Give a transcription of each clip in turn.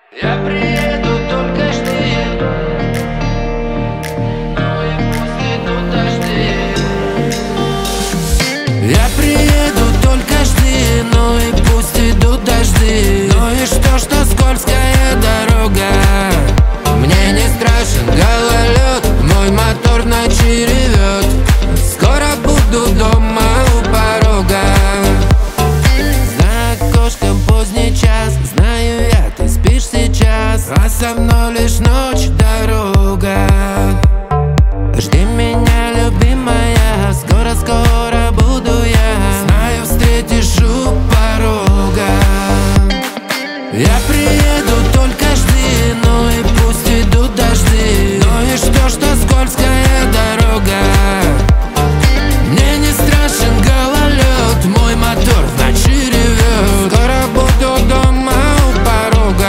Я приеду, только жди. Ну и пусть идут дожди. Я приеду, только жди. Ну и пусть идут дожди. Ну и что скользкая дорога. Мне не страшен гололед. Мой мотор в ночи ревет. Скоро буду дома у порога. За окошком поздний час. Знаю я, ты спишь сейчас, а со мной лишь ночь, дорога. Жди меня, любимая, скоро буду я. Знаю, встретишь у порога. Я приеду, только жди. Ну и пусть идут дожди. Ну и что скользкая дорога. Мне не страшен гололед. Мой мотор в ночи ревет. Скоро буду дома у порога.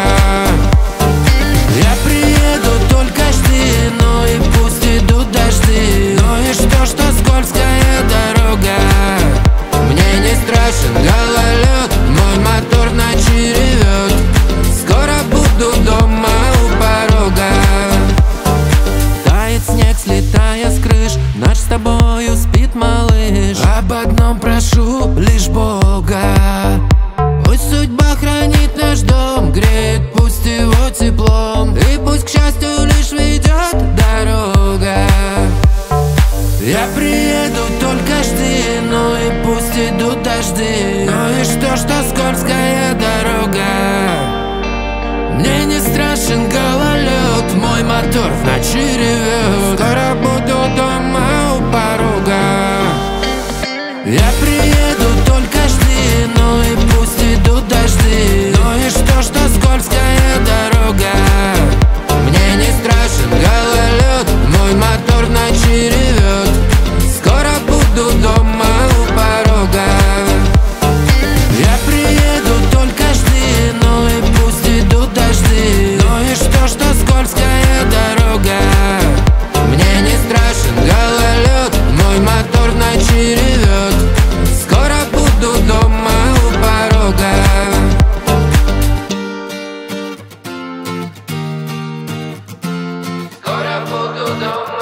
Я приеду, только жди. Ну и пусть идут дожди. Ну и что скользкая дорога. Мне не страшен гололед. Мой мотор в ночи ревет. Скоро буду дома у порога. Тает снег, слетая с крыш. Ночь с тобою спит малыш. Об одном прошу лишь Бога. Пусть судьба хранит наш дом, греет пусть его теплом. И пусть к счастью лишь ведет дорога. Я приеду, только жди. Ну и пусть идут дожди. Ну и что скользкая дорога. Мне не страшен гололед. Мой мотор в ночи ревет. Скоро буду дома у порога. Я приеду, только жди. Ну и пусть идут дожди. Ну и что скользкая дорога. Мне не страшен гололед. Мой мотор в ночи ревет. Скоро буду дома у порога. Я приеду, только жди. Ну и пусть идут дожди. Ну и что скользкая дорога. Мне не страшен гололед. Мой мотор в ночи ревет. Скоро буду дома у порога. Скоро буду дома.